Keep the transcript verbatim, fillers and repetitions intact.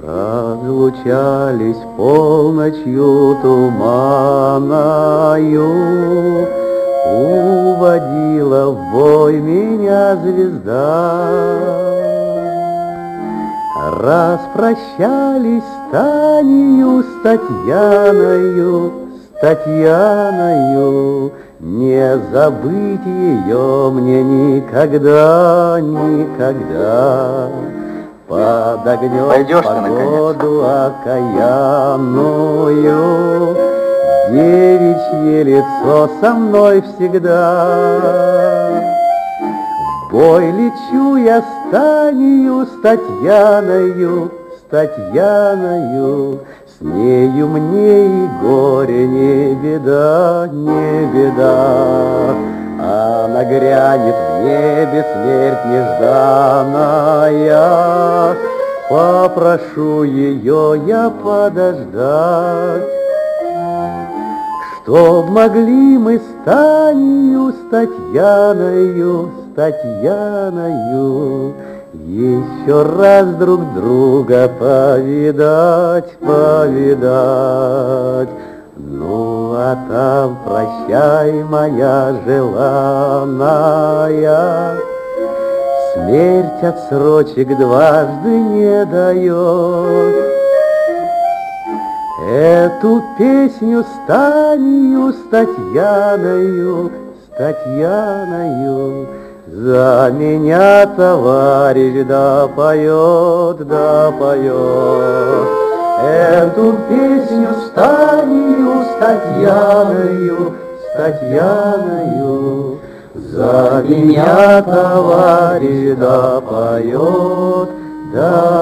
Разлучались полночью туманною, уводила в бой меня звезда. Распрощались с Танею, с Татьяною, с Татьяною, не забыть ее мне никогда, никогда. Под огнем погоду окаянную, девичье лицо со мной всегда. В бой лечу я с Танею, с Татьяною, с Татьяною, с нею мне и горе не беда, не беда. Она грянет в небе, смерть нежданная, попрошу ее я подождать. Чтоб могли мы с Танею, с Татьяною, с Татьяною еще раз друг друга повидать, повидать. Ну, а там прощай, моя желанная, смерть отсрочек дважды не дает. Эту песню с Танею, с Татьяною, с Татьяною за меня товарищ да поет, да поет. Эту песню с Танею, с Татьяною, с Татьяною за меня товарищ да поет, да